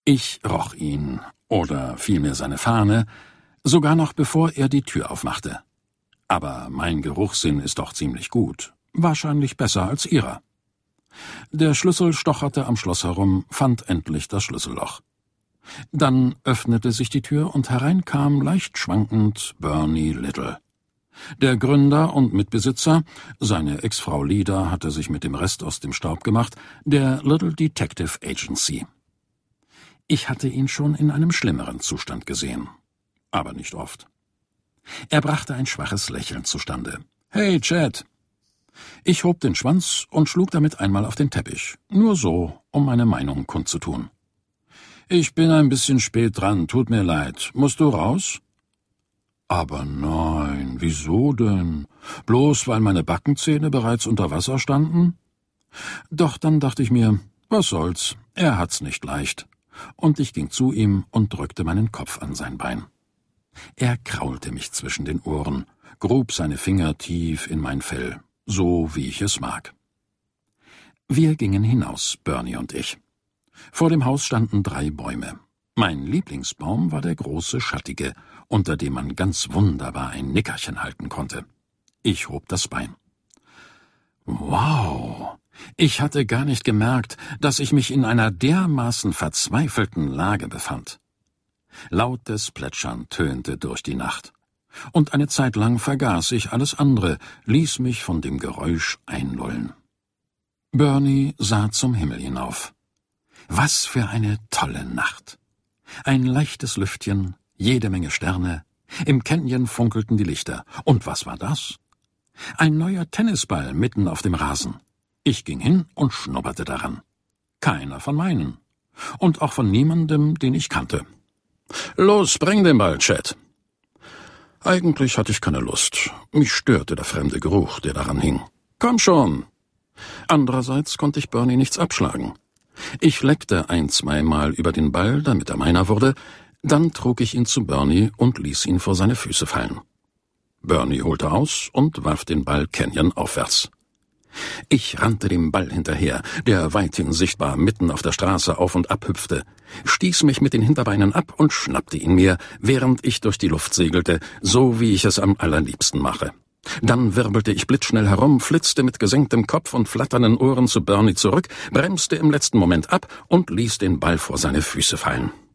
Ich roch ihn, oder vielmehr seine Fahne, sogar noch bevor er die Tür aufmachte. Aber mein Geruchssinn ist doch ziemlich gut, wahrscheinlich besser als Ihrer. Der Schlüssel stocherte am Schloss herum, fand endlich das Schlüsselloch. Dann öffnete sich die Tür und herein kam leicht schwankend Bernie Little. Der Gründer und Mitbesitzer, seine Ex-Frau Lida hatte sich mit dem Rest aus dem Staub gemacht, der Little Detective Agency. Ich hatte ihn schon in einem schlimmeren Zustand gesehen, aber nicht oft. Er brachte ein schwaches Lächeln zustande. »Hey, Chad!« Ich hob den Schwanz und schlug damit einmal auf den Teppich, nur so, um meine Meinung kundzutun. »Ich bin ein bisschen spät dran, tut mir leid. Musst du raus?« »Aber nein, wieso denn? Bloß weil meine Backenzähne bereits unter Wasser standen?« Doch dann dachte ich mir, was soll's, er hat's nicht leicht. Und ich ging zu ihm und drückte meinen Kopf an sein Bein. Er kraulte mich zwischen den Ohren, grub seine Finger tief in mein Fell, so wie ich es mag. Wir gingen hinaus, Bernie und ich. Vor dem Haus standen 3 Bäume. Mein Lieblingsbaum war der große Schattige, unter dem man ganz wunderbar ein Nickerchen halten konnte. Ich hob das Bein. Wow! Ich hatte gar nicht gemerkt, dass ich mich in einer dermaßen verzweifelten Lage befand. Lautes Plätschern tönte durch die Nacht. Und eine Zeit lang vergaß ich alles andere, ließ mich von dem Geräusch einlullen. Bernie sah zum Himmel hinauf. Was für eine tolle Nacht! Ein leichtes Lüftchen, jede Menge Sterne, im Canyon funkelten die Lichter. Und was war das? Ein neuer Tennisball mitten auf dem Rasen. Ich ging hin und schnupperte daran. Keiner von meinen. Und auch von niemandem, den ich kannte. »Los, bring den Ball, Chad!« Eigentlich hatte ich keine Lust. Mich störte der fremde Geruch, der daran hing. »Komm schon!« Andererseits konnte ich Bernie nichts abschlagen. Ich leckte 1-2 Mal über den Ball, damit er meiner wurde, dann trug ich ihn zu Bernie und ließ ihn vor seine Füße fallen. Bernie holte aus und warf den Ball Canyon aufwärts. Ich rannte dem Ball hinterher, der weithin sichtbar mitten auf der Straße auf und ab hüpfte, stieß mich mit den Hinterbeinen ab und schnappte ihn mir, während ich durch die Luft segelte, so wie ich es am allerliebsten mache. Dann wirbelte ich blitzschnell herum, flitzte mit gesenktem Kopf und flatternden Ohren zu Bernie zurück, bremste im letzten Moment ab und ließ den Ball vor seine Füße fallen.